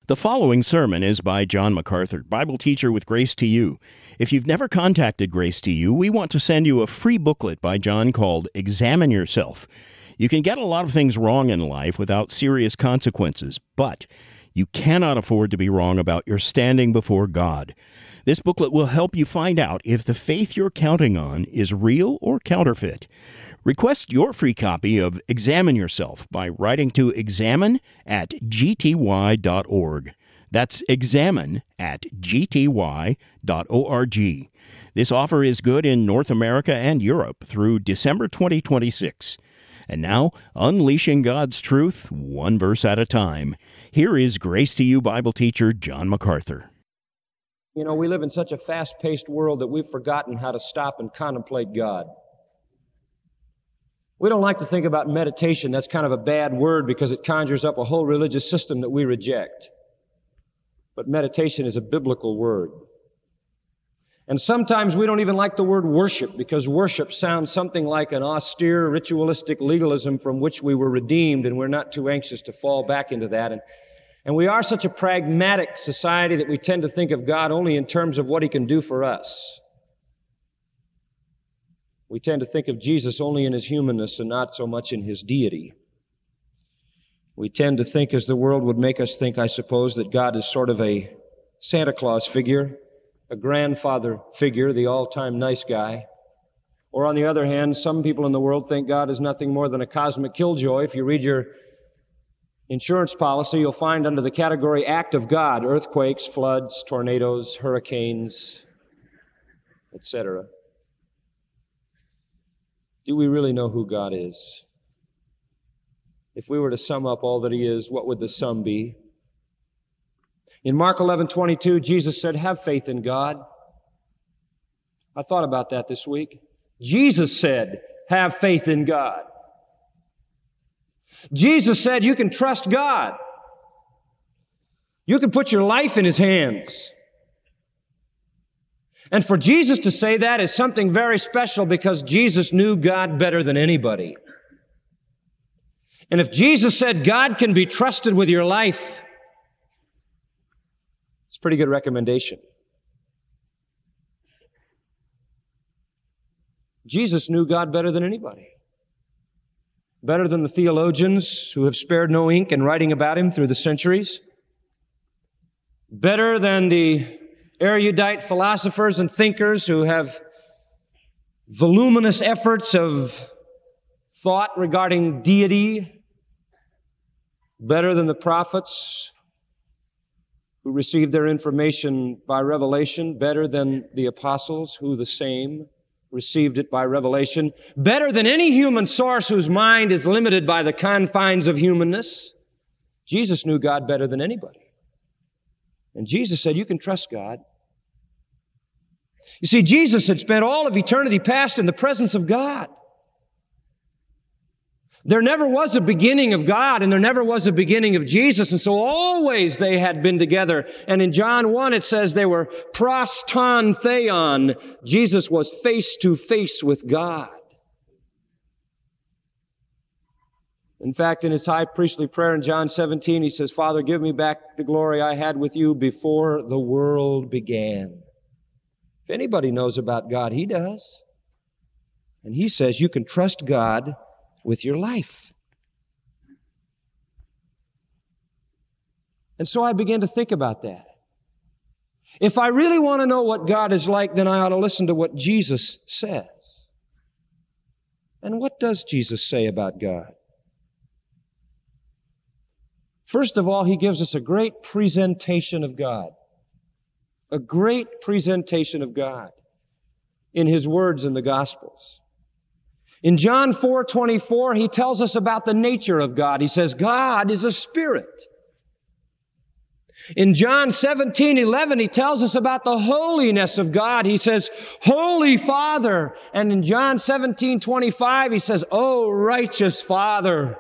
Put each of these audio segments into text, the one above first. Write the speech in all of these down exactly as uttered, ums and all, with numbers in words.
The following sermon is by John MacArthur, Bible teacher with Grace to You. If you've never contacted Grace to You, we want to send you a free booklet by John called Examine Yourself. You can get a lot of things wrong in life without serious consequences, but you cannot afford to be wrong about your standing before God. This booklet will help you find out if the faith you're counting on is real or counterfeit. Request your free copy of Examine Yourself by writing to examine at g t y dot org. That's examine at g t y dot org. This offer is good in North America and Europe through December twenty twenty-six. And now, unleashing God's truth, one verse at a time. Here is Grace to You Bible teacher John MacArthur. You know, we live in such a fast-paced world that we've forgotten how to stop and contemplate God. We don't like to think about meditation. That's kind of a bad word because it conjures up a whole religious system that we reject. But meditation is a biblical word. And sometimes we don't even like the word worship because worship sounds something like an austere, ritualistic legalism from which we were redeemed, and we're not too anxious to fall back into that. And, and we are such a pragmatic society that we tend to think of God only in terms of what He can do for us. We tend to think of Jesus only in His humanness and not so much in His deity. We tend to think, as the world would make us think, I suppose, that God is sort of a Santa Claus figure, a grandfather figure, the all-time nice guy. Or on the other hand, some people in the world think God is nothing more than a cosmic killjoy. If you read your insurance policy, you'll find under the category Act of God, earthquakes, floods, tornadoes, hurricanes, et cetera. Do we really know who God is? If we were to sum up all that He is, what would the sum be? In Mark eleven twenty-two, Jesus said, have faith in God. I thought about that this week. Jesus said, have faith in God. Jesus said, you can trust God. You can put your life in His hands. And for Jesus to say that is something very special because Jesus knew God better than anybody. And if Jesus said God can be trusted with your life, it's a pretty good recommendation. Jesus knew God better than anybody. Better than the theologians who have spared no ink in writing about Him through the centuries. Better than the erudite philosophers and thinkers who have voluminous efforts of thought regarding deity. Better than the prophets who received their information by revelation. Better than the apostles who the same received it by revelation. Better than any human source whose mind is limited by the confines of humanness. Jesus knew God better than anybody. And Jesus said, you can trust God. You see, Jesus had spent all of eternity past in the presence of God. There never was a beginning of God, and there never was a beginning of Jesus, and so always they had been together. And in John one, it says they were pros ton theon. Jesus was face to face with God. In fact, in His high priestly prayer in John seventeen, He says, Father, give me back the glory I had with You before the world began. If anybody knows about God, He does. And He says you can trust God with your life. And so I began to think about that. If I really want to know what God is like, then I ought to listen to what Jesus says. And what does Jesus say about God? First of all, He gives us a great presentation of God. A great presentation of God in His words in the Gospels. In John four twenty-four, He tells us about the nature of God. He says, God is a spirit. In John seventeen eleven, He tells us about the holiness of God. He says, Holy Father. And in John seventeen twenty-five, He says, Oh, righteous Father.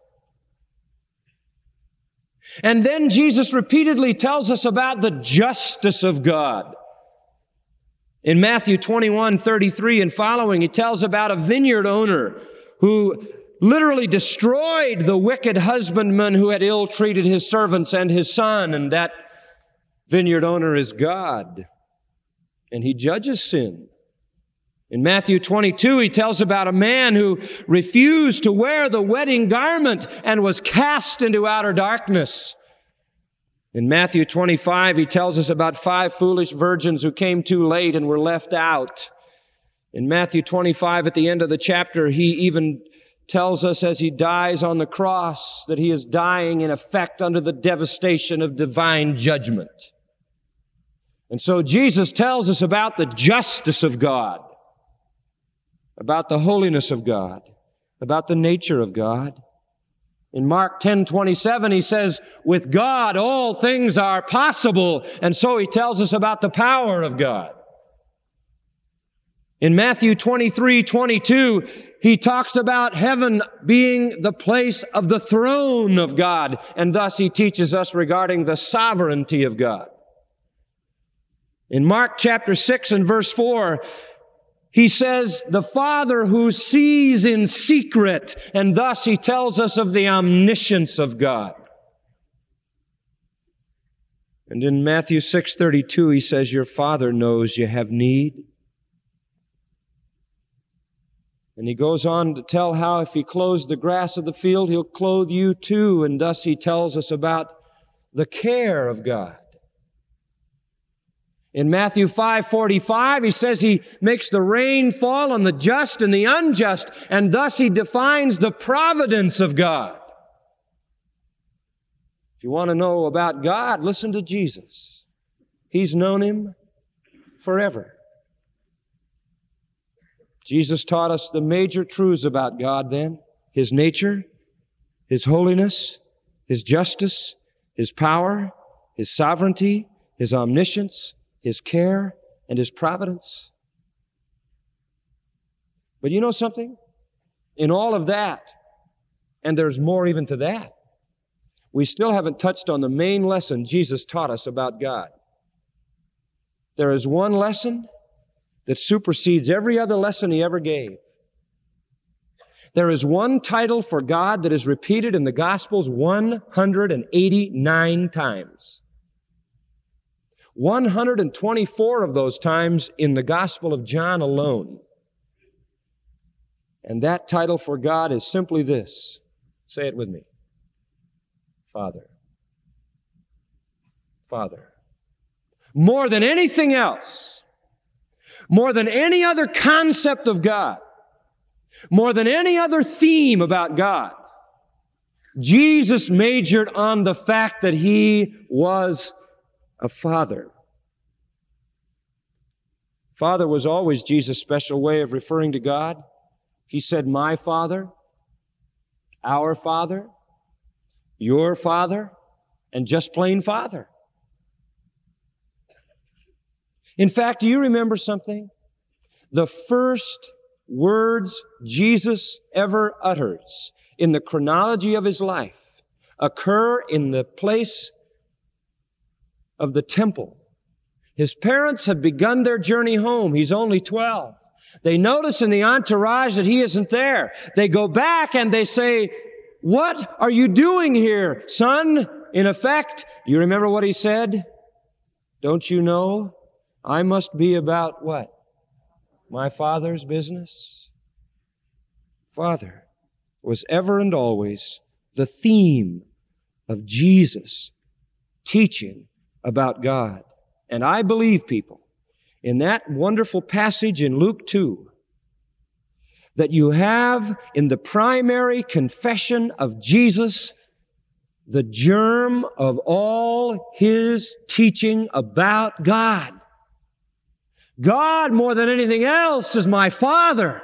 And then Jesus repeatedly tells us about the justice of God. In Matthew twenty-one thirty-three and following, He tells about a vineyard owner who literally destroyed the wicked husbandman who had ill-treated his servants and his son, and that vineyard owner is God, and he judges sin. In Matthew twenty-two, he tells about a man who refused to wear the wedding garment and was cast into outer darkness. In Matthew twenty-five, he tells us about five foolish virgins who came too late and were left out. In Matthew twenty-five, at the end of the chapter, he even tells us as he dies on the cross that he is dying in effect under the devastation of divine judgment. And so Jesus tells us about the justice of God, about the holiness of God, about the nature of God. In Mark ten twenty-seven, he says, with God, all things are possible. And so he tells us about the power of God. In Matthew twenty-three twenty-two, he talks about heaven being the place of the throne of God. And thus he teaches us regarding the sovereignty of God. In Mark chapter six and verse four, he says, the Father who sees in secret, and thus he tells us of the omniscience of God. And in Matthew six thirty-two, he says, your Father knows you have need. And he goes on to tell how if he clothes the grass of the field, he'll clothe you too. And thus he tells us about the care of God. In Matthew five forty-five, he says he makes the rain fall on the just and the unjust, and thus he defines the providence of God. If you want to know about God, listen to Jesus. He's known him forever. Jesus taught us the major truths about God then: his nature, his holiness, his justice, his power, his sovereignty, his omniscience, his care, and his providence. But you know something? In all of that, and there's more even to that, we still haven't touched on the main lesson Jesus taught us about God. There is one lesson that supersedes every other lesson he ever gave. There is one title for God that is repeated in the Gospels one hundred eighty-nine times. one hundred twenty-four of those times in the Gospel of John alone. And that title for God is simply this. Say it with me. Father. Father. More than anything else, more than any other concept of God, more than any other theme about God, Jesus majored on the fact that he was a father. Father was always Jesus' special way of referring to God. He said, my Father, our Father, your Father, and just plain Father. In fact, do you remember something? The first words Jesus ever utters in the chronology of his life occur in the place of the temple. His parents have begun their journey home. He's only twelve. They notice in the entourage that he isn't there. They go back and they say, what are you doing here, son? In effect, do you remember what he said? Don't you know I must be about what? My Father's business? Father was ever and always the theme of Jesus teaching about God. And I believe, people, in that wonderful passage in Luke two, that you have in the primary confession of Jesus the germ of all his teaching about God. God, more than anything else, is my Father.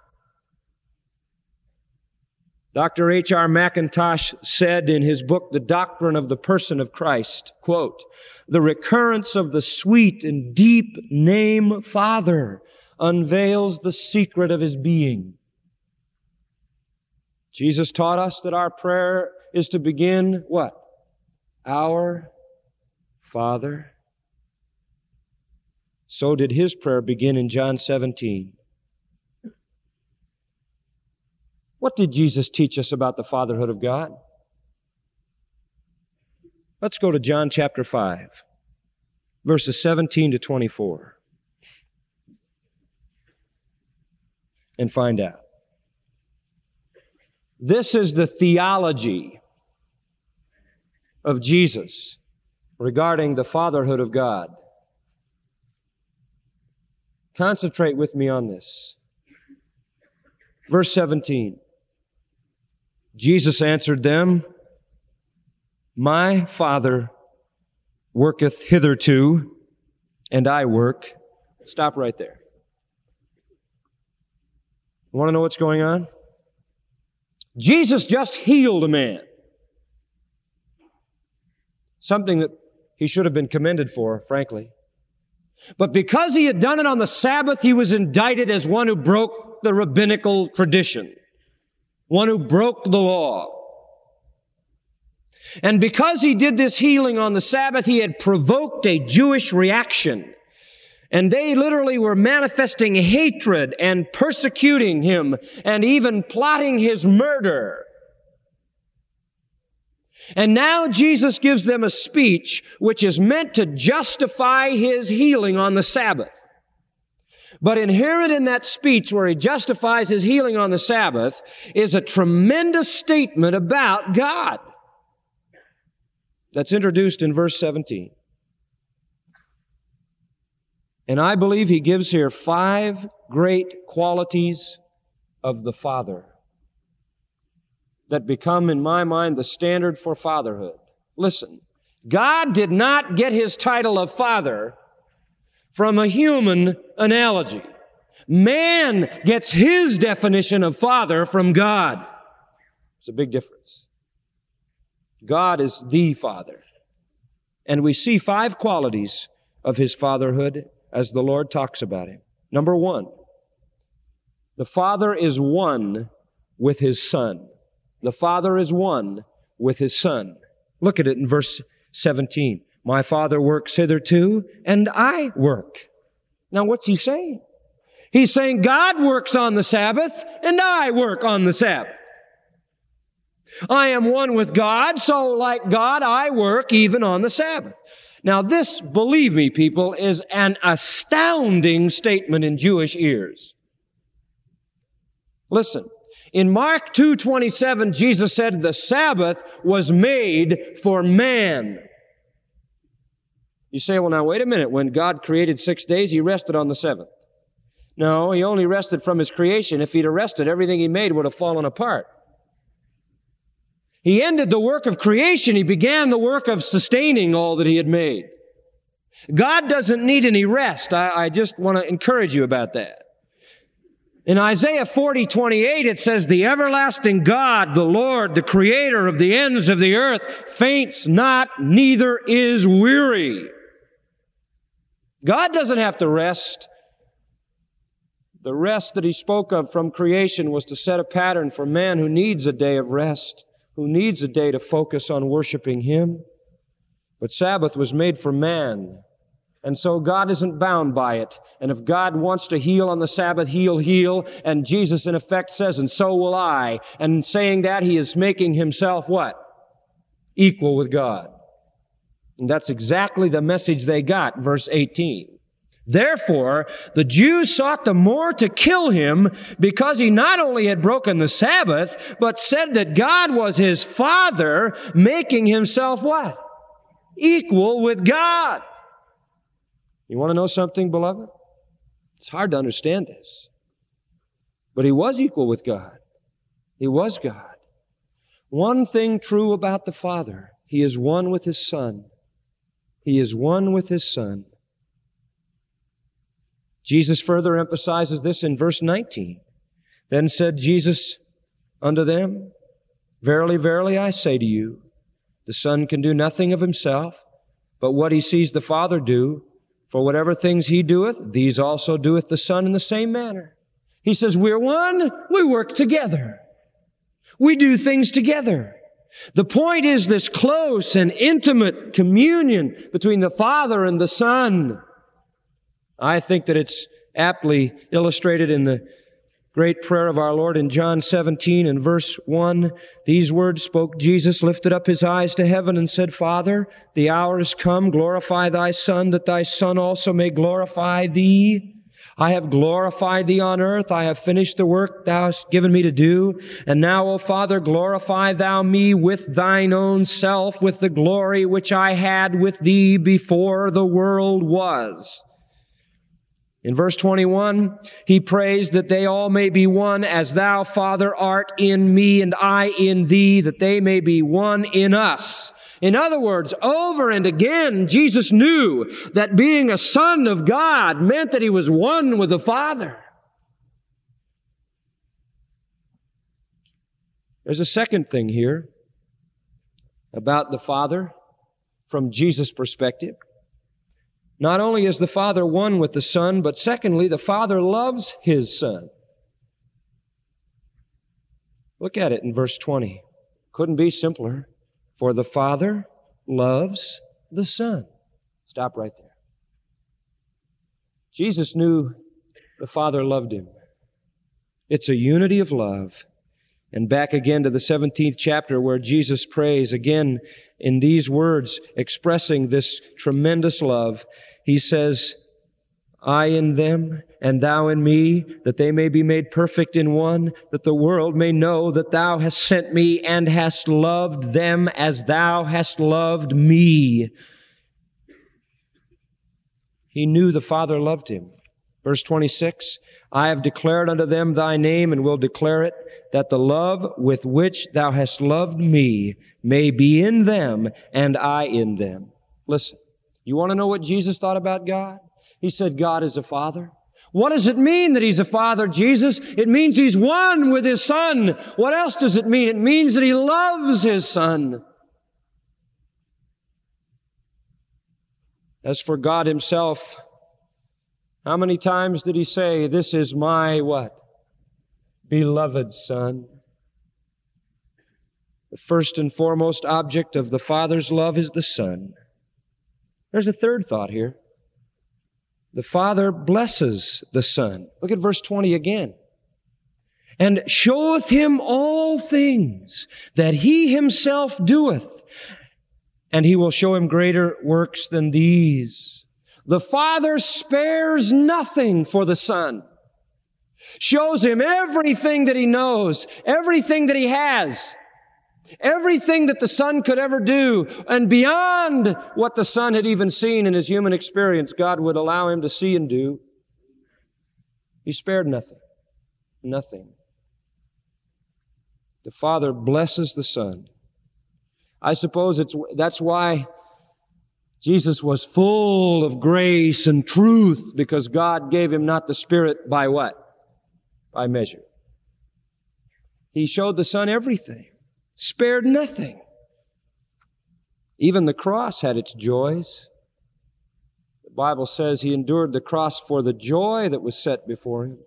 Doctor H R McIntosh said in his book, The Doctrine of the Person of Christ, quote, the recurrence of the sweet and deep name Father unveils the secret of his being. Jesus taught us that our prayer is to begin what? Our Father. So did his prayer begin in John seventeen. What did Jesus teach us about the fatherhood of God? Let's go to John chapter five, verses seventeen to twenty-four, and find out. This is the theology of Jesus regarding the fatherhood of God. Concentrate with me on this. Verse seventeen. Jesus answered them, My Father worketh hitherto, and I work. Stop right there. You want to know what's going on? Jesus just healed a man. Something that he should have been commended for, frankly. But because he had done it on the Sabbath, he was indicted as one who broke the rabbinical tradition, one who broke the law. And because he did this healing on the Sabbath, he had provoked a Jewish reaction. And they literally were manifesting hatred and persecuting him and even plotting his murder. And now Jesus gives them a speech which is meant to justify his healing on the Sabbath. But inherent in that speech where he justifies his healing on the Sabbath is a tremendous statement about God that's introduced in verse seventeen. And I believe he gives here five great qualities of the Father that become, in my mind, the standard for fatherhood. Listen, God did not get his title of Father from a human analogy. Man gets his definition of Father from God. It's a big difference. God is the Father. And we see five qualities of his fatherhood as the Lord talks about him. Number one, the Father is one with his Son. The Father is one with his Son. Look at it in verse seventeen. My Father works hitherto, and I work. Now, what's he saying? He's saying God works on the Sabbath, and I work on the Sabbath. I am one with God, so like God, I work even on the Sabbath. Now, this, believe me, people, is an astounding statement in Jewish ears. Listen, in Mark two twenty-seven, Jesus said the Sabbath was made for man. You say, well, now, wait a minute. When God created six days, he rested on the seventh. No, he only rested from his creation. If he'd rested, everything he made would have fallen apart. He ended the work of creation. He began the work of sustaining all that he had made. God doesn't need any rest. I, I just want to encourage you about that. In Isaiah forty twenty-eight, it says, the everlasting God, the Lord, the creator of the ends of the earth, faints not, neither is weary. God doesn't have to rest. The rest that he spoke of from creation was to set a pattern for man who needs a day of rest, who needs a day to focus on worshiping him. But Sabbath was made for man. And so God isn't bound by it. And if God wants to heal on the Sabbath, he'll heal. And Jesus, in effect, says, and so will I. And in saying that, he is making himself what? Equal with God. And that's exactly the message they got, verse eighteen. Therefore, the Jews sought the more to kill him because he not only had broken the Sabbath, but said that God was his Father, making himself what? Equal with God. You want to know something, beloved? It's hard to understand this. But he was equal with God. He was God. One thing true about the Father, he is one with his Son. He is one with his Son. Jesus further emphasizes this in verse nineteen. Then said Jesus unto them, Verily, verily, I say to you, the Son can do nothing of himself, but what he sees the Father do, for whatever things he doeth, these also doeth the Son in the same manner. He says, we're one, we work together. We do things together. The point is this close and intimate communion between the Father and the Son. I think that it's aptly illustrated in the great prayer of our Lord in John seventeen and verse one. These words spoke Jesus, lifted up his eyes to heaven and said, Father, the hour is come, glorify thy Son, that thy Son also may glorify thee. I have glorified thee on earth. I have finished the work thou hast given me to do. And now, O Father, glorify thou me with thine own self, with the glory which I had with thee before the world was. In verse twenty-one, he prays that they all may be one as thou, Father, art in me and I in thee, that they may be one in us. In other words, over and again, Jesus knew that being a son of God meant that he was one with the Father. There's a second thing here about the Father from Jesus' perspective. Not only is the Father one with the Son, but secondly, the Father loves his Son. Look at it in verse twenty. Couldn't be simpler. For the Father loves the Son. Stop right there. Jesus knew the Father loved him. It's a unity of love. And back again to the seventeenth chapter where Jesus prays again in these words, expressing this tremendous love. He says, I in them and thou in me, that they may be made perfect in one, that the world may know that thou hast sent me and hast loved them as thou hast loved me. He knew the Father loved him. Verse twenty-six, I have declared unto them thy name and will declare it, that the love with which thou hast loved me may be in them and I in them. Listen, you want to know what Jesus thought about God? He said God is a Father. What does it mean that he's a Father, Jesus? It means he's one with his Son. What else does it mean? It means that he loves his Son. As for God himself, how many times did he say, this is my what? Beloved Son. The first and foremost object of the Father's love is the Son. There's a third thought here. The Father blesses the Son. Look at verse twenty again. And showeth him all things that he himself doeth, and he will show him greater works than these. The Father spares nothing for the Son. Shows him everything that he knows, everything that he has, everything that the Son could ever do, and beyond what the Son had even seen in his human experience, God would allow him to see and do. He spared nothing. Nothing. The Father blesses the Son. I suppose it's that's why Jesus was full of grace and truth, because God gave him not the Spirit by what? By measure. He showed the Son everything. Spared nothing. Even the cross had its joys. The Bible says he endured the cross for the joy that was set before him.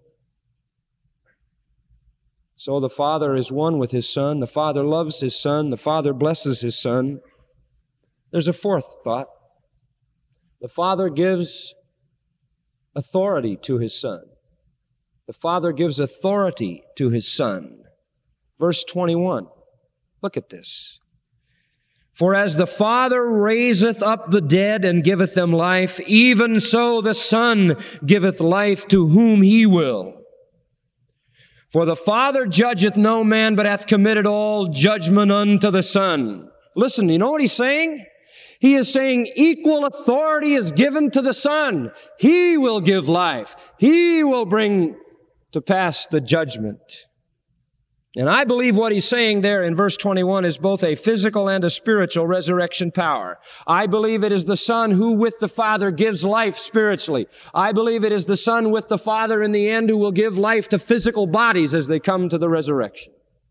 So the Father is one with his Son. The Father loves his Son. The Father blesses his Son. There's a fourth thought. The Father gives authority to his Son. The Father gives authority to his Son. Verse twenty-one. Look at this. For as the Father raiseth up the dead and giveth them life, even so the Son giveth life to whom he will. For the Father judgeth no man, but hath committed all judgment unto the Son. Listen, you know what he's saying? He is saying equal authority is given to the Son. He will give life. He will bring to pass the judgment. And I believe what he's saying there in verse twenty-one is both a physical and a spiritual resurrection power. I believe it is the Son who with the Father gives life spiritually. I believe it is the Son with the Father in the end who will give life to physical bodies as they come to the resurrection.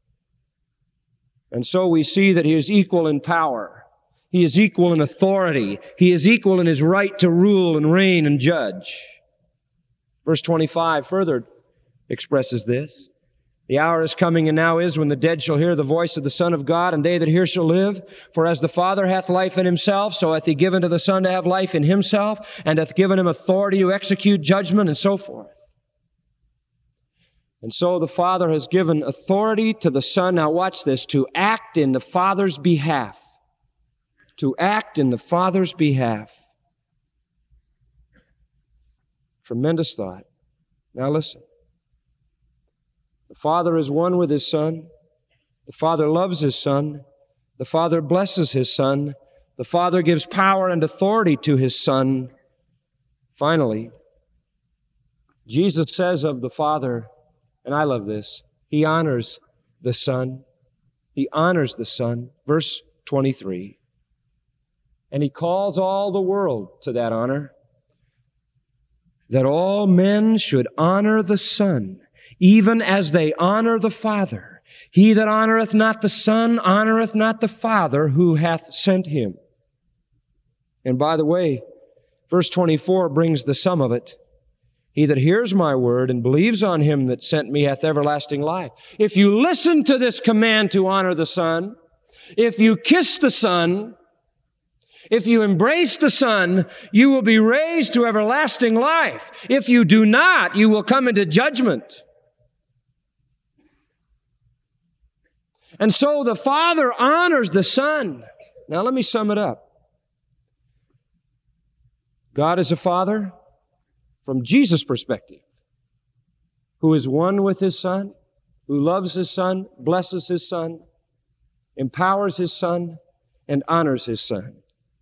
And so we see that he is equal in power. He is equal in authority. He is equal in his right to rule and reign and judge. Verse twenty-five further expresses this. The hour is coming and now is when the dead shall hear the voice of the Son of God, and they that hear shall live. For as the Father hath life in himself, so hath he given to the Son to have life in himself, and hath given him authority to execute judgment, and so forth. And so the Father has given authority to the Son, now watch this, to act in the Father's behalf. To act in the Father's behalf. Tremendous thought. Now listen. The Father is one with His Son. The Father loves His Son. The Father blesses His Son. The Father gives power and authority to His Son. Finally, Jesus says of the Father, and I love this, He honors the Son. He honors the Son. Verse twenty-three. And He calls all the world to that honor, that all men should honor the Son, even as they honor the Father. He that honoreth not the Son honoreth not the Father who hath sent Him. And by the way, verse twenty-four brings the sum of it. He that hears my word and believes on Him that sent me hath everlasting life. If you listen to this command to honor the Son, if you kiss the Son, if you embrace the Son, you will be raised to everlasting life. If you do not, you will come into judgment. And so the Father honors the Son. Now let me sum it up. God is a Father from Jesus' perspective, who is one with His Son, who loves His Son, blesses His Son, empowers His Son, and honors His Son.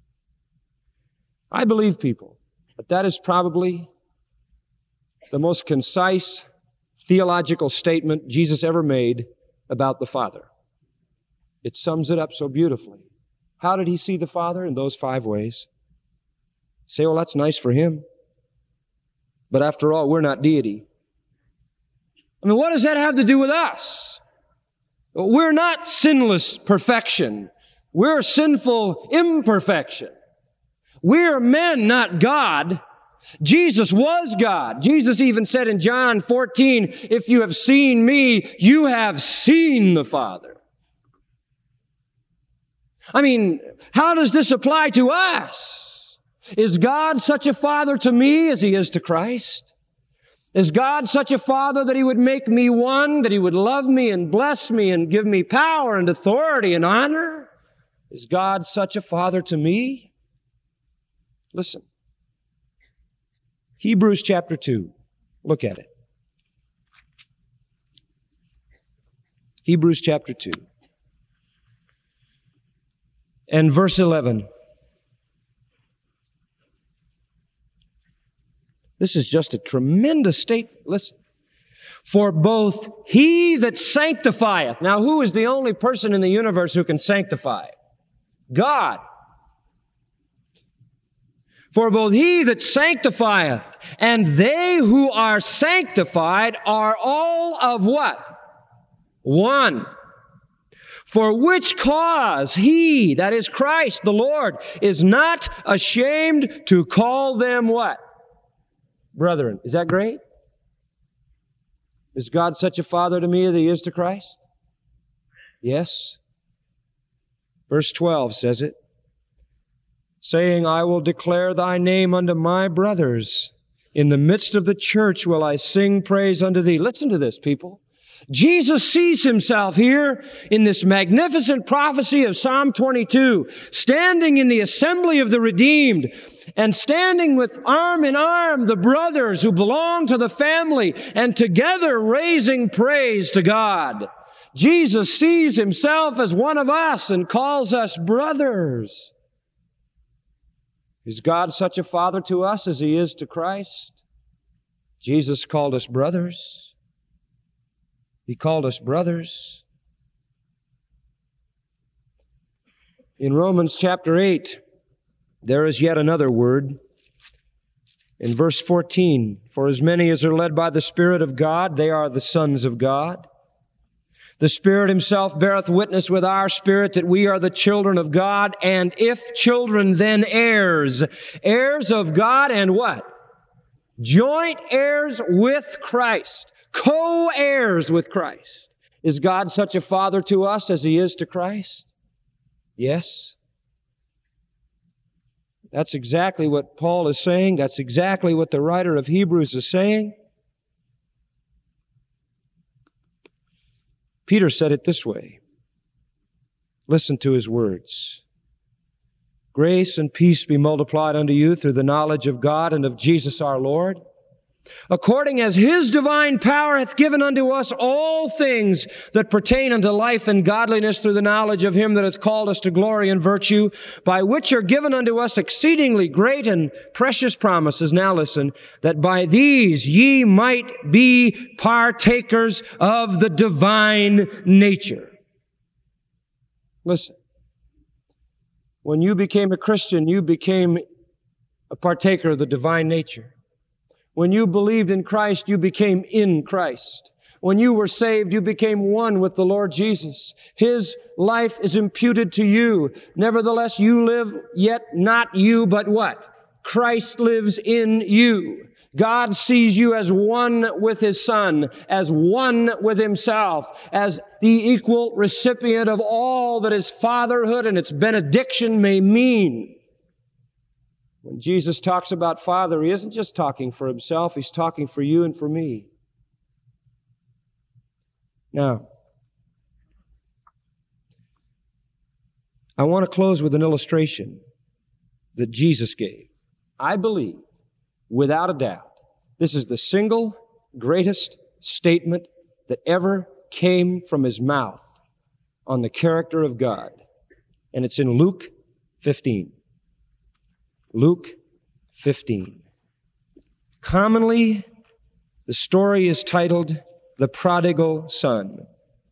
I believe, people, that that is probably the most concise theological statement Jesus ever made about the Father. It sums it up so beautifully. How did He see the Father? In those five ways. Say, well, that's nice for Him. But after all, we're not deity. I mean, what does that have to do with us? We're not sinless perfection. We're sinful imperfection. We're men, not God. Jesus was God. Jesus even said in John fourteen, if you have seen me, you have seen the Father. I mean, how does this apply to us? Is God such a Father to me as He is to Christ? Is God such a Father that He would make me one, that He would love me and bless me and give me power and authority and honor? Is God such a Father to me? Listen. Hebrews chapter two. Look at it. Hebrews chapter two. And verse eleven. This is just a tremendous statement. Listen. For both He that sanctifieth. Now, who is the only person in the universe who can sanctify? God. For both He that sanctifieth and they who are sanctified are all of what? One. For which cause He, that is Christ the Lord, is not ashamed to call them what? Brethren. Is that great? Is God such a Father to me that He is to Christ? Yes. Verse twelve says it. Saying, I will declare Thy name unto my brothers. In the midst of the church will I sing praise unto Thee. Listen to this, people. Jesus sees Himself here in this magnificent prophecy of Psalm twenty-two, standing in the assembly of the redeemed and standing with arm in arm the brothers who belong to the family and together raising praise to God. Jesus sees Himself as one of us and calls us brothers. Is God such a Father to us as He is to Christ? Jesus called us brothers. He called us brothers. In Romans chapter eight, there is yet another word. In verse fourteen, for as many as are led by the Spirit of God, they are the sons of God. The Spirit Himself beareth witness with our spirit that we are the children of God, and if children, then heirs. Heirs of God and what? Joint heirs with Christ. Co-heirs with Christ. Is God such a Father to us as He is to Christ? Yes. That's exactly what Paul is saying. That's exactly what the writer of Hebrews is saying. Peter said it this way. Listen to his words. Grace and peace be multiplied unto you through the knowledge of God and of Jesus our Lord, according as his divine power hath given unto us all things that pertain unto life and godliness through the knowledge of him that hath called us to glory and virtue, by which are given unto us exceedingly great and precious promises. Now listen, that by these ye might be partakers of the divine nature. Listen, when you became a Christian, you became a partaker of the divine nature. When you believed in Christ, you became in Christ. When you were saved, you became one with the Lord Jesus. His life is imputed to you. Nevertheless, you live, yet not you, but what? Christ lives in you. God sees you as one with his Son, as one with himself, as the equal recipient of all that his fatherhood and its benediction may mean. When Jesus talks about Father, he isn't just talking for himself, he's talking for you and for me. Now, I want to close with an illustration that Jesus gave. I believe, without a doubt, this is the single greatest statement that ever came from his mouth on the character of God. And it's in Luke fifteen. Luke fifteen. Commonly, the story is titled The Prodigal Son.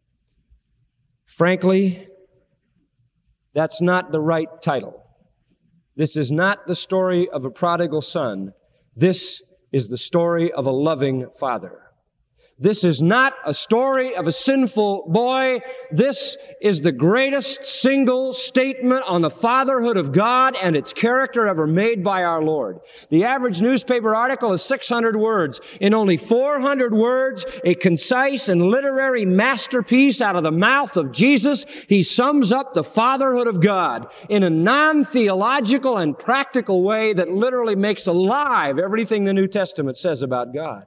Frankly, that's not the right title. This is not the story of a prodigal son. This is the story of a loving father. This is not a story of a sinful boy. This is the greatest single statement on the fatherhood of God and its character ever made by our Lord. The average newspaper article is six hundred words. In only four hundred words, a concise and literary masterpiece out of the mouth of Jesus, he sums up the fatherhood of God in a non-theological and practical way that literally makes alive everything the New Testament says about God.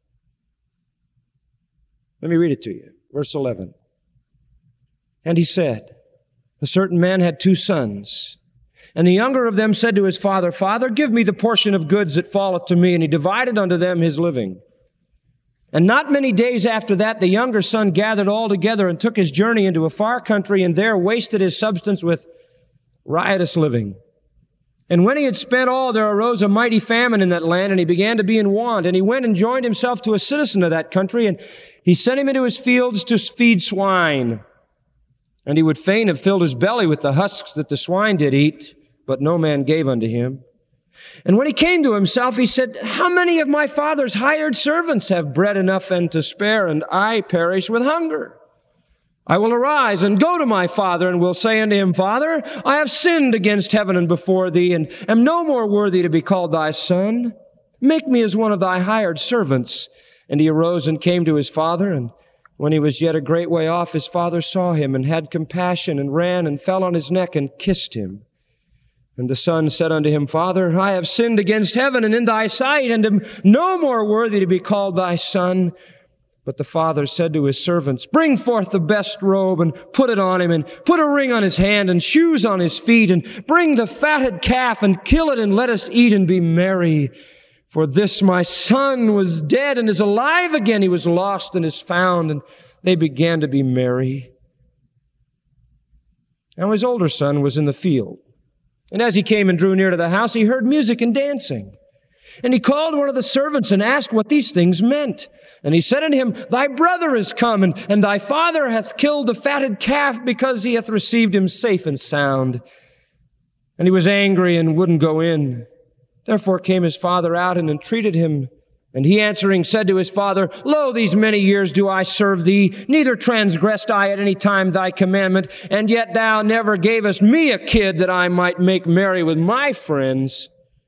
Let me read it to you. Verse eleven. And he said, a certain man had two sons. And the younger of them said to his father, Father, give me the portion of goods that falleth to me. And he divided unto them his living. And not many days after that, the younger son gathered all together and took his journey into a far country, and there wasted his substance with riotous living. And when he had spent all, there arose a mighty famine in that land, and he began to be in want. And he went and joined himself to a citizen of that country, and he sent him into his fields to feed swine. And he would fain have filled his belly with the husks that the swine did eat, but no man gave unto him. And when he came to himself, he said, How many of my father's hired servants have bread enough and to spare, and I perish with hunger? I will arise and go to my father, and will say unto him, Father, I have sinned against heaven and before thee, and am no more worthy to be called thy son. Make me as one of thy hired servants. And he arose and came to his father, and when he was yet a great way off, his father saw him, and had compassion, and ran, and fell on his neck, and kissed him. And the son said unto him, Father, I have sinned against heaven and in thy sight, and am no more worthy to be called thy son. But the father said to his servants, Bring forth the best robe, and put it on him, and put a ring on his hand, and shoes on his feet, and bring the fatted calf, and kill it, and let us eat and be merry. For this my son was dead, and is alive again. He was lost, and is found. And they began to be merry. Now his older son was in the field. And as he came and drew near to the house, he heard music and dancing. And he called one of the servants and asked what these things meant. And he said unto him, Thy brother is come, and, and thy father hath killed the fatted calf, because he hath received him safe and sound. And he was angry and wouldn't go in. Therefore came his father out and entreated him. And he answering said to his father, Lo, these many years do I serve thee, neither transgressed I at any time thy commandment, and yet thou never gavest me a kid that I might make merry with my friends.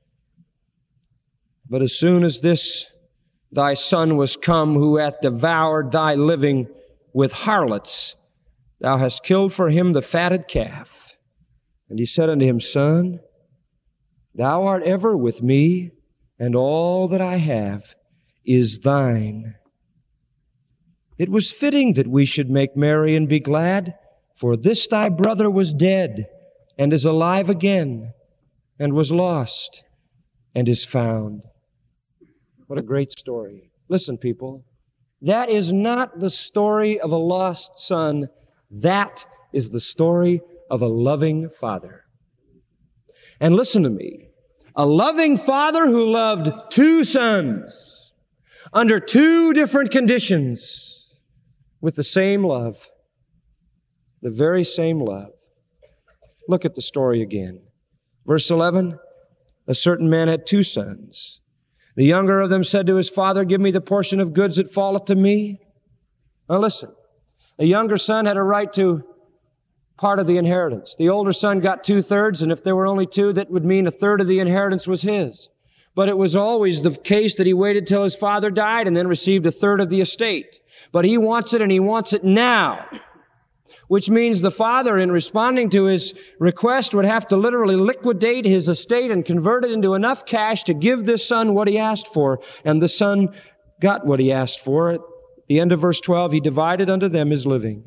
But as soon as this thy son was come, who hath devoured thy living with harlots, thou hast killed for him the fatted calf. And he said unto him, Son, thou art ever with me, and all that I have is thine. It was fitting that we should make merry and be glad, for this thy brother was dead and is alive again, and was lost and is found. What a great story. Listen, people, that is not the story of a lost son. That is the story of a loving father. And listen to me, a loving father who loved two sons under two different conditions with the same love, the very same love. Look at the story again. Verse eleven, a certain man had two sons. The younger of them said to his father, give me the portion of goods that falleth to me. Now listen, the younger son had a right to part of the inheritance. The older son got two-thirds, and if there were only two, that would mean a third of the inheritance was his. But it was always the case that he waited till his father died and then received a third of the estate. But he wants it, and he wants it now. Which means the father, in responding to his request, would have to literally liquidate his estate and convert it into enough cash to give this son what he asked for. And the son got what he asked for. At the end of verse twelve, he divided unto them his living.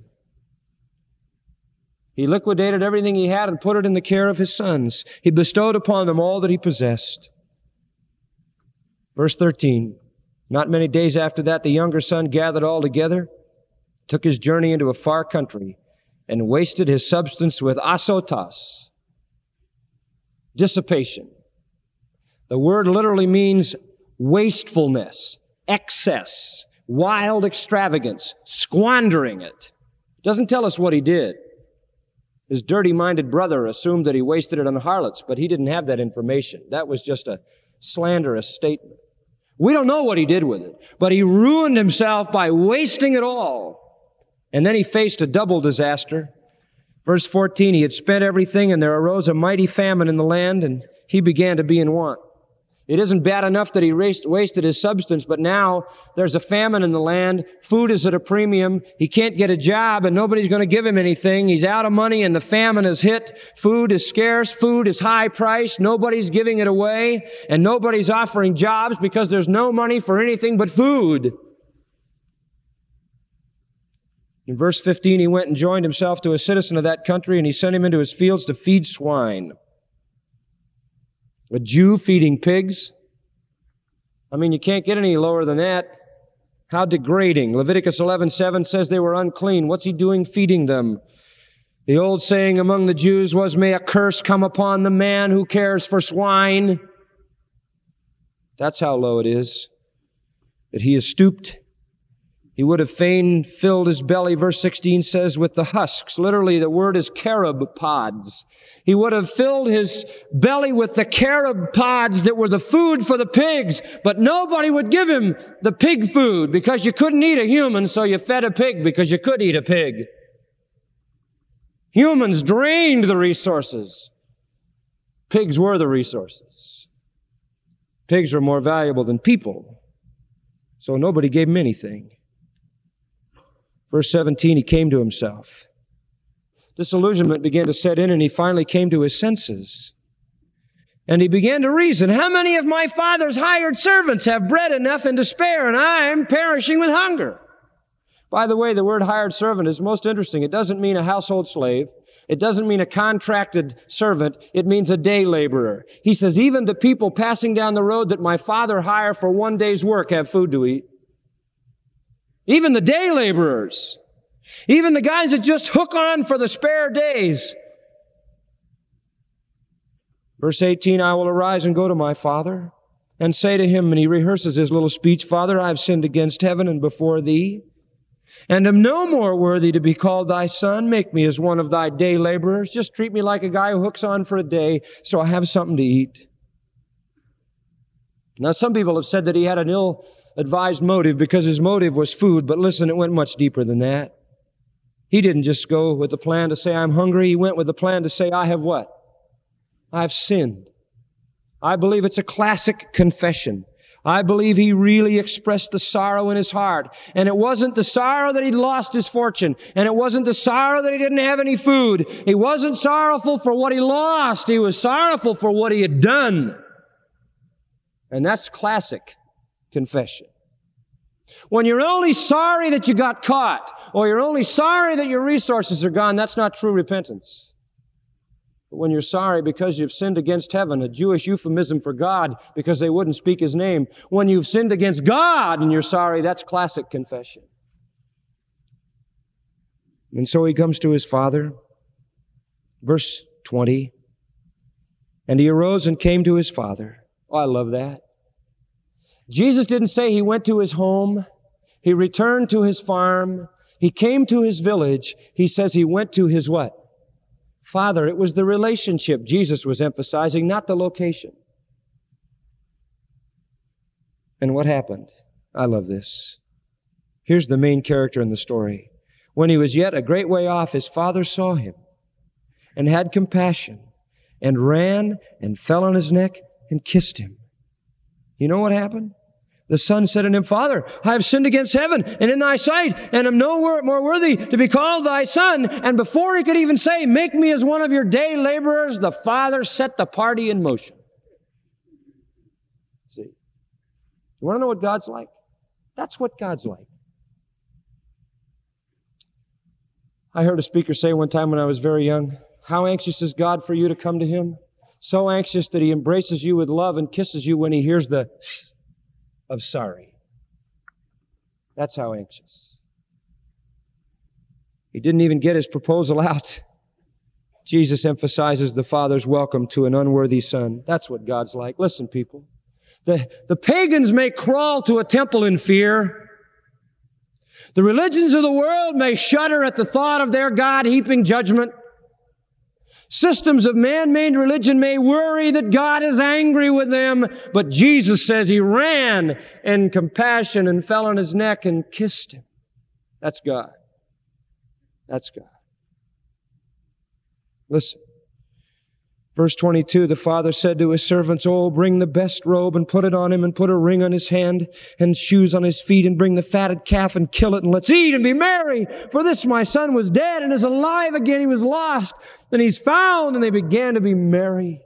He liquidated everything he had and put it in the care of his sons. He bestowed upon them all that he possessed. Verse thirteen, not many days after that, the younger son gathered all together, took his journey into a far country, and wasted his substance with asotas, dissipation. The word literally means wastefulness, excess, wild extravagance, squandering it. It doesn't tell us what he did. His dirty-minded brother assumed that he wasted it on harlots, but he didn't have that information. That was just a slanderous statement. We don't know what he did with it, but he ruined himself by wasting it all. And then he faced a double disaster. Verse fourteen, he had spent everything, and there arose a mighty famine in the land, and he began to be in want. It isn't bad enough that he wasted his substance, but now there's a famine in the land. Food is at a premium. He can't get a job, and nobody's going to give him anything. He's out of money, and the famine has hit. Food is scarce. Food is high priced. Nobody's giving it away, and nobody's offering jobs because there's no money for anything but food. In verse fifteen, he went and joined himself to a citizen of that country, and he sent him into his fields to feed swine. A Jew feeding pigs? I mean, you can't get any lower than that. How degrading. Leviticus eleven seven says they were unclean. What's he doing feeding them? The old saying among the Jews was, may a curse come upon the man who cares for swine. That's how low it is. That he is stooped. He would have fain filled his belly, verse sixteen says, with the husks. Literally, the word is carob pods. He would have filled his belly with the carob pods that were the food for the pigs, but nobody would give him the pig food because you couldn't eat a human, so you fed a pig because you could eat a pig. Humans drained the resources. Pigs were the resources. Pigs were more valuable than people, so nobody gave him anything. Verse seventeen, he came to himself. Disillusionment began to set in, and he finally came to his senses. And he began to reason, how many of my father's hired servants have bread enough and to spare, and I'm perishing with hunger? By the way, the word hired servant is most interesting. It doesn't mean a household slave. It doesn't mean a contracted servant. It means a day laborer. He says, even the people passing down the road that my father hired for one day's work have food to eat. Even the day laborers, even the guys that just hook on for the spare days. Verse eighteen, I will arise and go to my father and say to him, and he rehearses his little speech, Father, I have sinned against heaven and before thee, and am no more worthy to be called thy son. Make me as one of thy day laborers. Just treat me like a guy who hooks on for a day so I have something to eat. Now, some people have said that he had an ill advised motive because his motive was food, but listen, it went much deeper than that. He didn't just go with the plan to say, I'm hungry. He went with the plan to say, I have what? I've sinned. I believe it's a classic confession. I believe he really expressed the sorrow in his heart. And it wasn't the sorrow that he'd lost his fortune. And it wasn't the sorrow that he didn't have any food. He wasn't sorrowful for what he lost. He was sorrowful for what he had done. And that's classic confession. When you're only sorry that you got caught, or you're only sorry that your resources are gone, that's not true repentance. But when you're sorry because you've sinned against heaven, a Jewish euphemism for God because they wouldn't speak His name, when you've sinned against God and you're sorry, that's classic confession. And so he comes to his father. Verse twenty. And he arose and came to his father. Oh, I love that. Jesus didn't say he went to his home. He returned to his farm. He came to his village. He says he went to his what? Father. It was the relationship Jesus was emphasizing, not the location. And what happened? I love this. Here's the main character in the story. When he was yet a great way off, his father saw him and had compassion and ran and fell on his neck and kissed him. You know what happened? The son said unto him, Father, I have sinned against heaven and in thy sight, and am no more worthy to be called thy son. And before he could even say, make me as one of your day laborers, the father set the party in motion. See? You want to know what God's like? That's what God's like. I heard a speaker say one time when I was very young, how anxious is God for you to come to Him? So anxious that He embraces you with love and kisses you when He hears the tss of sorry. That's how anxious. He didn't even get his proposal out. Jesus emphasizes the Father's welcome to an unworthy son. That's what God's like. Listen, people. The, the pagans may crawl to a temple in fear. The religions of the world may shudder at the thought of their God heaping judgment. Systems of man-made religion may worry that God is angry with them, but Jesus says He ran in compassion and fell on His neck and kissed him. That's God. That's God. Listen. Verse twenty-two, the father said to his servants, Oh, bring the best robe and put it on him, and put a ring on his hand and shoes on his feet, and bring the fatted calf and kill it, and let's eat and be merry. For this my son was dead and is alive again. He was lost and he's found. And they began to be merry.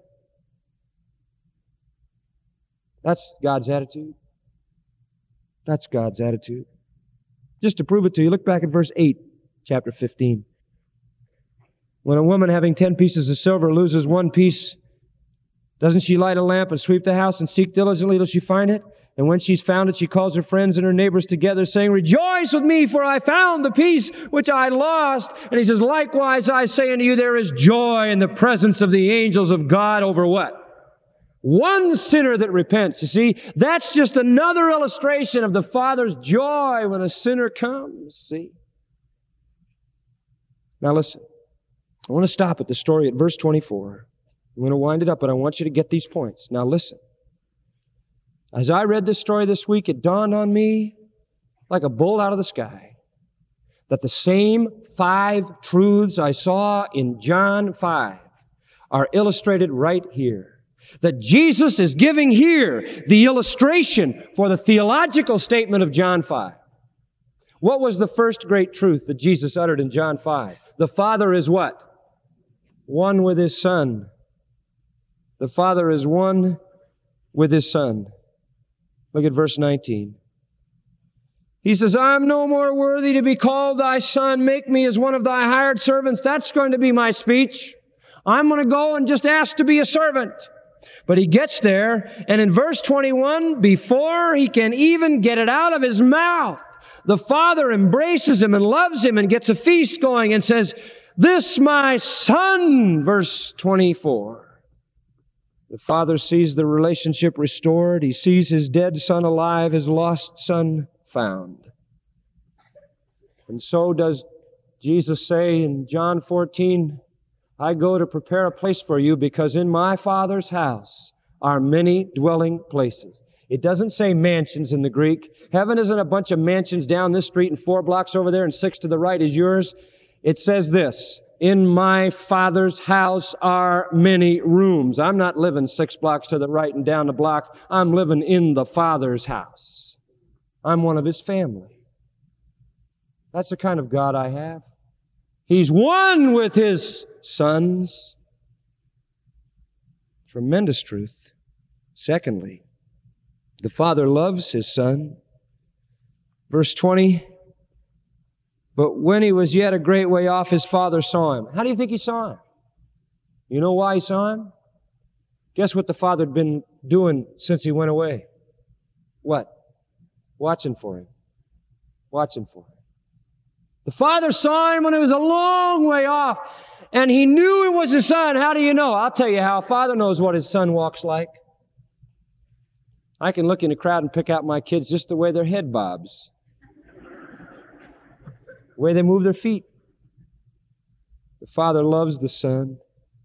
That's God's attitude. That's God's attitude. Just to prove it to you, look back at verse eight, chapter fifteen. When a woman having ten pieces of silver loses one piece, doesn't she light a lamp and sweep the house and seek diligently till she find it? And when she's found it, she calls her friends and her neighbors together, saying, Rejoice with me, for I found the piece which I lost. And he says, Likewise, I say unto you, there is joy in the presence of the angels of God over what? One sinner that repents. You see, that's just another illustration of the Father's joy when a sinner comes. See? Now listen. I want to stop at the story at verse twenty-four. I'm going to wind it up, but I want you to get these points. Now listen. As I read this story this week, it dawned on me like a bolt out of the sky that the same five truths I saw in John five are illustrated right here. That Jesus is giving here the illustration for the theological statement of John five. What was the first great truth that Jesus uttered in John five? The Father is what? One with His Son. The Father is one with His Son. Look at verse nineteen. He says, I'm no more worthy to be called thy son. Make me as one of thy hired servants. That's going to be my speech. I'm going to go and just ask to be a servant. But he gets there, and in verse twenty-one, before he can even get it out of his mouth, the Father embraces him and loves him and gets a feast going and says, This my son, verse twenty-four. The Father sees the relationship restored. He sees his dead son alive, his lost son found. And so does Jesus say in John fourteen, I go to prepare a place for you because in my Father's house are many dwelling places. It doesn't say mansions in the Greek. Heaven isn't a bunch of mansions down this street and four blocks over there and six to the right is yours. It says this, in my Father's house are many rooms. I'm not living six blocks to the right and down the block. I'm living in the Father's house. I'm one of His family. That's the kind of God I have. He's one with His sons. Tremendous truth. Secondly, the Father loves His Son. Verse twenty, but when he was yet a great way off, his father saw him. How do you think he saw him? You know why he saw him? Guess what the father had been doing since he went away? What? Watching for him. Watching for him. The father saw him when he was a long way off, and he knew it was his son. How do you know? I'll tell you how. A father knows what his son walks like. I can look in the crowd and pick out my kids just the way their head bobs, the way they move their feet. The father loves the son.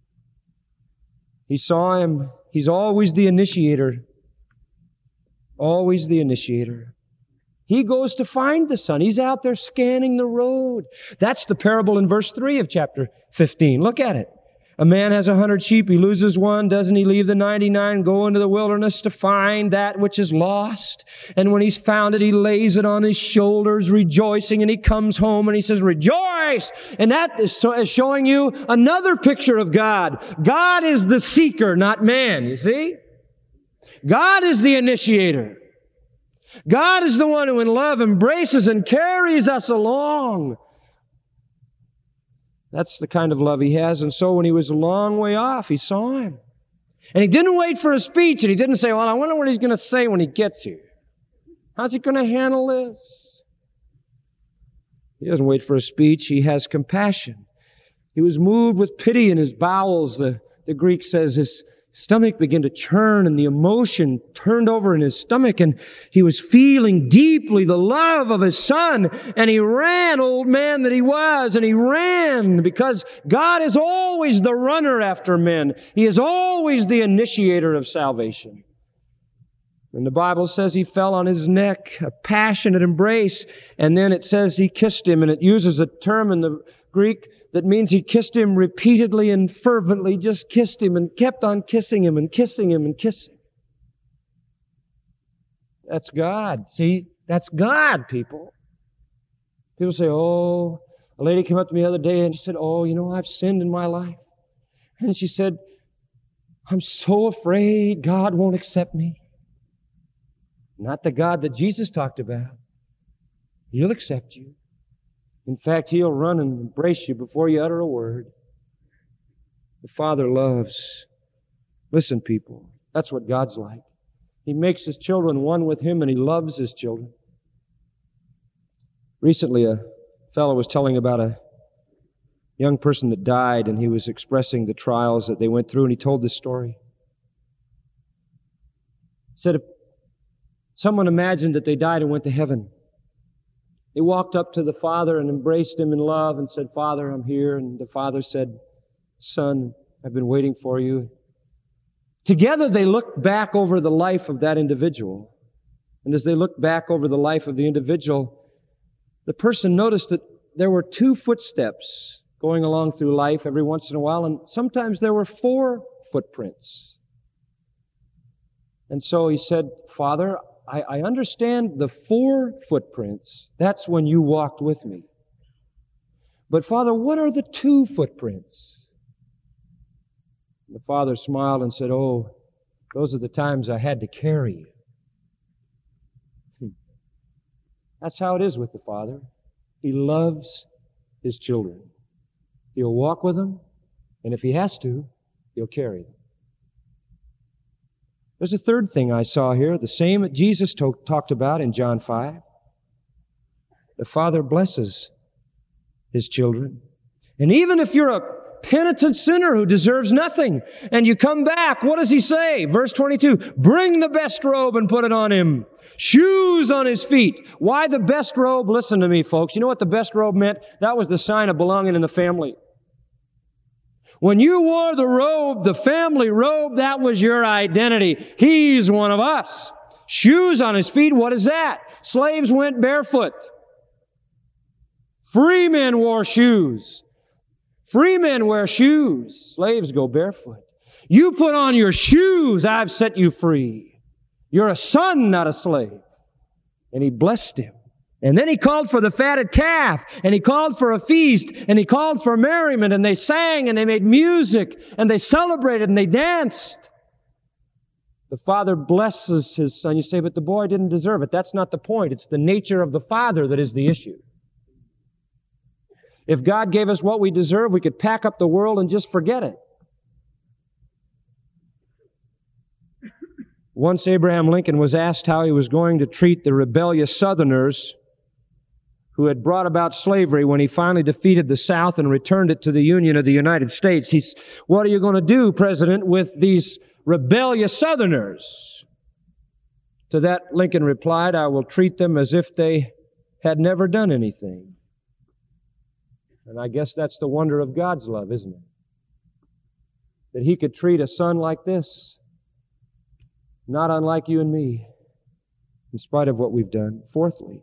He saw him. He's always the initiator. Always the initiator. He goes to find the son. He's out there scanning the road. That's the parable in verse three of chapter fifteen. Look at it. A man has a hundred sheep. He loses one. Doesn't he leave the ninety-nine, go into the wilderness to find that which is lost? And when he's found it, he lays it on his shoulders, rejoicing, and he comes home and he says, rejoice! And that is, so, is showing you another picture of God. God is the seeker, not man, you see? God is the initiator. God is the one who in love embraces and carries us along. That's the kind of love he has. And so when he was a long way off, he saw him. And he didn't wait for a speech, and he didn't say, well, I wonder what he's going to say when he gets here. How's he going to handle this? He doesn't wait for a speech. He has compassion. He was moved with pity in his bowels. The, the Greek says his stomach began to churn, and the emotion turned over in his stomach, and he was feeling deeply the love of his son, and he ran, old man that he was, and he ran because God is always the runner after men. He is always the initiator of salvation. And the Bible says he fell on his neck, a passionate embrace, and then it says he kissed him, and it uses a term in the Greek that means he kissed him repeatedly and fervently, just kissed him and kept on kissing him and kissing him and kissing. That's God. See, that's God, people. People say, oh, a lady came up to me the other day and she said, oh, you know, I've sinned in my life. And she said, I'm so afraid God won't accept me. Not the God that Jesus talked about. He'll accept you. In fact, He'll run and embrace you before you utter a word. The Father loves. Listen, people, that's what God's like. He makes His children one with Him, and He loves His children. Recently, a fellow was telling about a young person that died, and he was expressing the trials that they went through, and he told this story. He said, if someone imagined that they died and went to heaven, they walked up to the Father and embraced Him in love and said, Father, I'm here. And the Father said, Son, I've been waiting for you. Together they looked back over the life of that individual. And as they looked back over the life of the individual, the person noticed that there were two footsteps going along through life every once in a while, and sometimes there were four footprints. And so he said, Father, I, I understand the four footprints. That's when you walked with me. But Father, what are the two footprints? And the Father smiled and said, oh, those are the times I had to carry you. Hmm. That's how it is with the Father. He loves His children. He'll walk with them, and if He has to, He'll carry them. There's a third thing I saw here, the same that Jesus to- talked about in John five. The Father blesses His children. And even if you're a penitent sinner who deserves nothing, and you come back, what does He say? Verse twenty-two, bring the best robe and put it on him. Shoes on his feet. Why the best robe? Listen to me, folks. You know what the best robe meant? That was the sign of belonging in the family. When you wore the robe, the family robe, that was your identity. He's one of us. Shoes on his feet, what is that? Slaves went barefoot. Free men wore shoes. Free men wear shoes. Slaves go barefoot. You put on your shoes, I've set you free. You're a son, not a slave. And He blessed him. And then He called for the fatted calf, and He called for a feast, and He called for merriment, and they sang, and they made music, and they celebrated, and they danced. The Father blesses His Son. You say, but the boy didn't deserve it. That's not the point. It's the nature of the Father that is the issue. If God gave us what we deserve, we could pack up the world and just forget it. Once Abraham Lincoln was asked how he was going to treat the rebellious Southerners who had brought about slavery when he finally defeated the South and returned it to the Union of the United States. He's, what are you going to do, President, with these rebellious Southerners? To that, Lincoln replied, I will treat them as if they had never done anything. And I guess that's the wonder of God's love, isn't it? That He could treat a son like this, not unlike you and me, in spite of what we've done. Fourthly,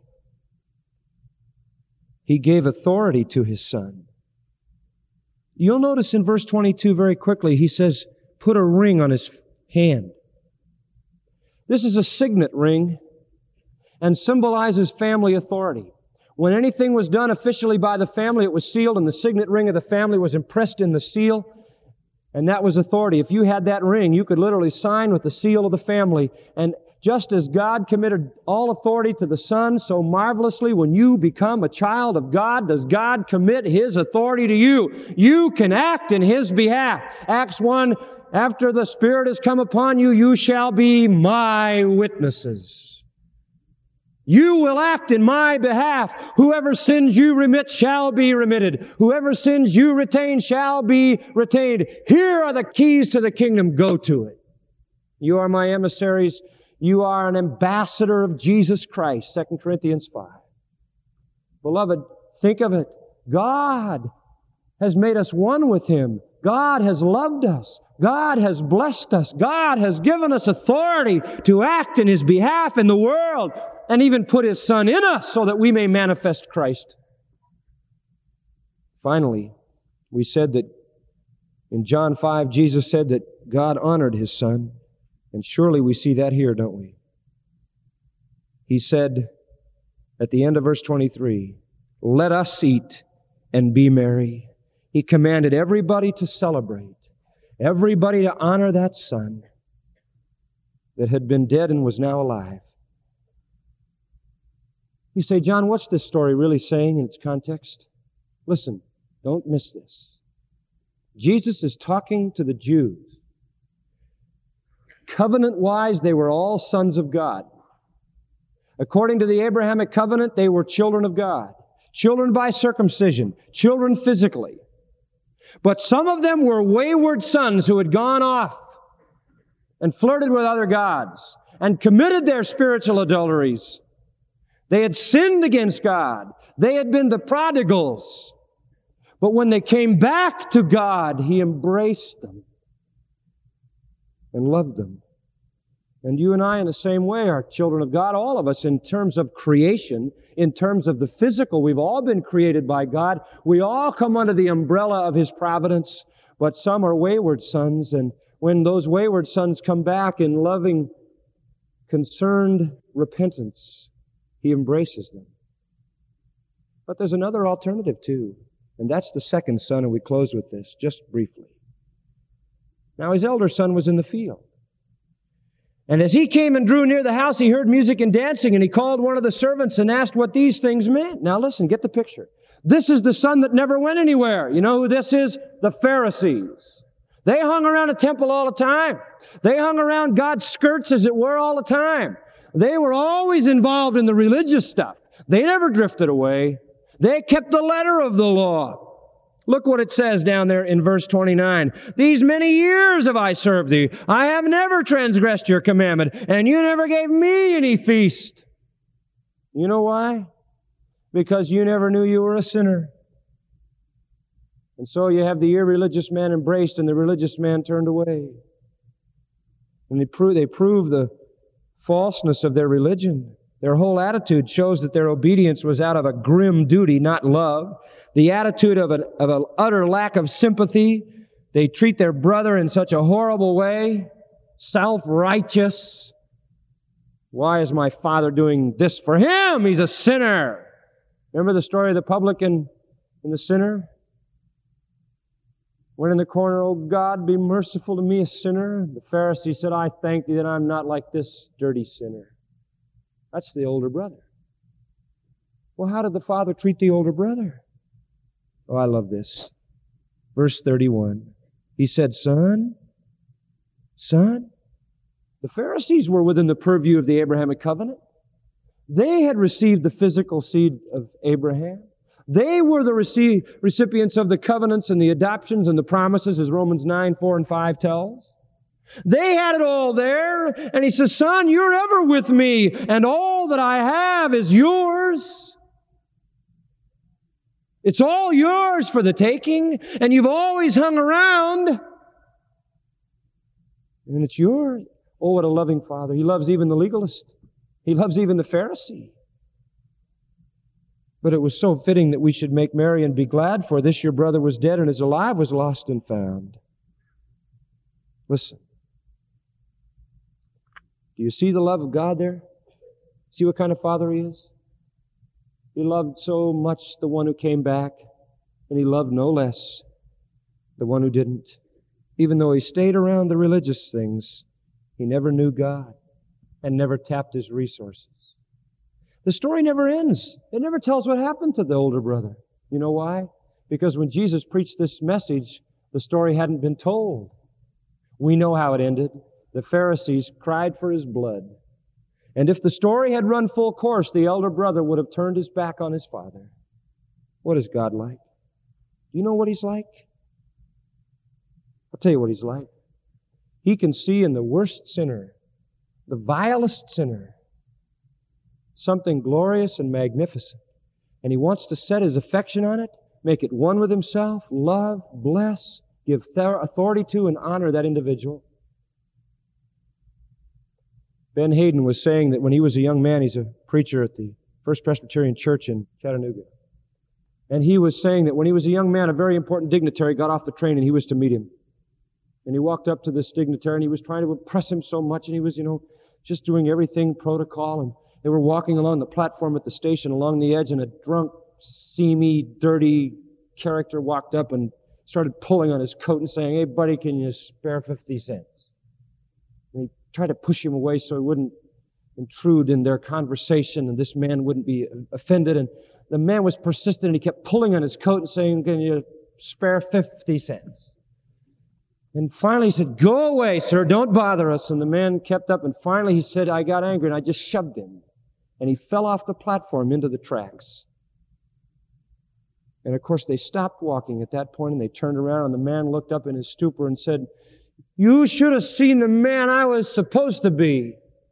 He gave authority to His Son. You'll notice in verse twenty-two very quickly, He says, put a ring on His hand. This is a signet ring and symbolizes family authority. When anything was done officially by the family, it was sealed, and the signet ring of the family was impressed in the seal, and that was authority. If you had that ring, you could literally sign with the seal of the family. And just as God committed all authority to the Son, so marvelously, when you become a child of God, does God commit His authority to you. You can act in His behalf. Acts one, after the Spirit has come upon you, you shall be my witnesses. You will act in my behalf. Whoever sins you remit shall be remitted. Whoever sins you retain shall be retained. Here are the keys to the kingdom. Go to it. You are my emissaries. You are an ambassador of Jesus Christ. Second Corinthians five. Beloved, think of it. God has made us one with Him. God has loved us. God has blessed us. God has given us authority to act in His behalf in the world, and even put His Son in us so that we may manifest Christ. Finally, we said that in John five, Jesus said that God honored His Son, and surely we see that here, don't we? He said at the end of verse twenty-three, let us eat and be merry. He commanded everybody to celebrate, everybody to honor that Son that had been dead and was now alive. You say, John, what's this story really saying in its context? Listen, don't miss this. Jesus is talking to the Jews. Covenant-wise, they were all sons of God. According to the Abrahamic covenant, they were children of God. Children by circumcision. Children physically. But some of them were wayward sons who had gone off and flirted with other gods and committed their spiritual adulteries. They had sinned against God. They had been the prodigals. But when they came back to God, He embraced them and loved them. And you and I, in the same way, are children of God, all of us, in terms of creation, in terms of the physical. We've all been created by God. We all come under the umbrella of His providence, but some are wayward sons, and when those wayward sons come back in loving, concerned repentance, He embraces them. But there's another alternative too, and that's the second son, and we close with this, just briefly. Now his elder son was in the field. And as he came and drew near the house, he heard music and dancing, and he called one of the servants and asked what these things meant. Now listen, get the picture. This is the son that never went anywhere. You know who this is? The Pharisees. They hung around a temple all the time. They hung around God's skirts, as it were, all the time. They were always involved in the religious stuff. They never drifted away. They kept the letter of the law. Look what it says down there in verse twenty-nine. These many years have I served thee. I have never transgressed your commandment, and you never gave me any feast. You know why? Because you never knew you were a sinner. And so you have the irreligious man embraced and the religious man turned away. And they prove, they prove the falseness of their religion. Their whole attitude shows that their obedience was out of a grim duty, not love. The attitude of an, of an utter lack of sympathy. They treat their brother in such a horrible way. Self-righteous. Why is my father doing this for him? He's a sinner. Remember the story of the publican and the sinner? Went in the corner, "Oh God, be merciful to me, a sinner." The Pharisee said, "I thank thee that I'm not like this dirty sinner." That's the older brother. Well, how did the father treat the older brother? Oh, I love this. Verse thirty-one. He said, "Son, son." The Pharisees were within the purview of the Abrahamic covenant. They had received the physical seed of Abraham. They were the rece- recipients of the covenants and the adoptions and the promises, as Romans nine, four, and five tells. They had it all there. And he says, "Son, you're ever with me, and all that I have is yours. It's all yours for the taking, and you've always hung around. And it's yours." Oh, what a loving Father. He loves even the legalist. He loves even the Pharisee. But it was so fitting that we should make merry and be glad, for this your brother was dead and is alive, was lost and found. Listen. Do you see the love of God there? See what kind of Father He is? He loved so much the one who came back, and He loved no less the one who didn't. Even though He stayed around the religious things, He never knew God and never tapped His resources. The story never ends. It never tells what happened to the older brother. You know why? Because when Jesus preached this message, the story hadn't been told. We know how it ended. The Pharisees cried for His blood. And if the story had run full course, the elder brother would have turned his back on his father. What is God like? Do you know what He's like? I'll tell you what He's like. He can see in the worst sinner, the vilest sinner, something glorious and magnificent. And He wants to set His affection on it, make it one with Himself, love, bless, give authority to and honor that individual. Ben Hayden was saying that when he was a young man, he's a preacher at the First Presbyterian Church in Chattanooga. And he was saying that when he was a young man, a very important dignitary got off the train and he was to meet him. And he walked up to this dignitary and he was trying to impress him so much, and he was, you know, just doing everything protocol. And they were walking along the platform at the station along the edge, and a drunk, seamy, dirty character walked up and started pulling on his coat and saying, "Hey, buddy, can you spare fifty cents? And he tried to push him away so he wouldn't intrude in their conversation and this man wouldn't be offended. And the man was persistent, and he kept pulling on his coat and saying, "Can you spare fifty cents? And finally he said, "Go away, sir, don't bother us." And the man kept up, and finally he said, I got angry and I just shoved him. And he fell off the platform into the tracks. And of course they stopped walking at that point, and they turned around, and the man looked up in his stupor and said, "You should have seen the man I was supposed to be."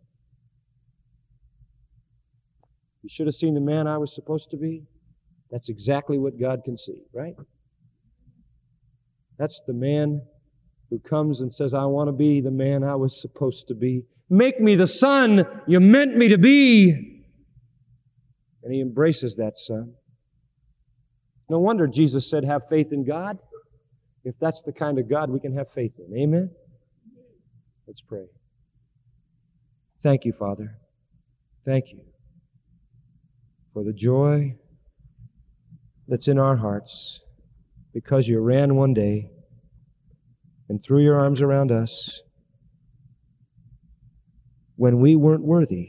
You should have seen the man I was supposed to be? That's exactly what God can see, right? That's the man who comes and says, "I want to be the man I was supposed to be. Make me the son you meant me to be." And He embraces that son. No wonder Jesus said, have faith in God. If that's the kind of God we can have faith in. Amen? Let's pray. Thank You, Father. Thank You for the joy that's in our hearts because You ran one day and threw Your arms around us when we weren't worthy,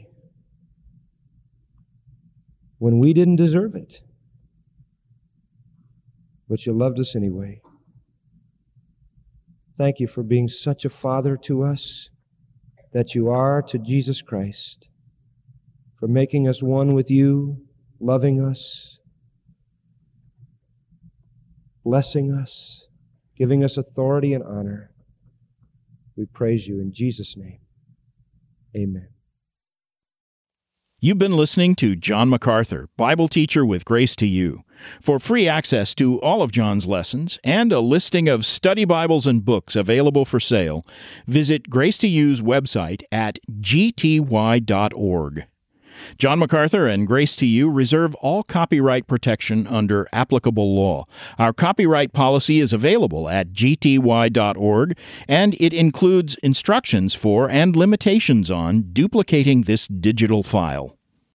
when we didn't deserve it. But You loved us anyway. Thank You for being such a Father to us that You are to Jesus Christ, for making us one with You, loving us, blessing us, giving us authority and honor. We praise You in Jesus' name. Amen. You've been listening to John MacArthur, Bible teacher with Grace to You. For free access to all of John's lessons and a listing of study Bibles and books available for sale, visit Grace to You's website at g t y dot org. John MacArthur and Grace to You reserve all copyright protection under applicable law. Our copyright policy is available at g t y dot org, and it includes instructions for and limitations on duplicating this digital file.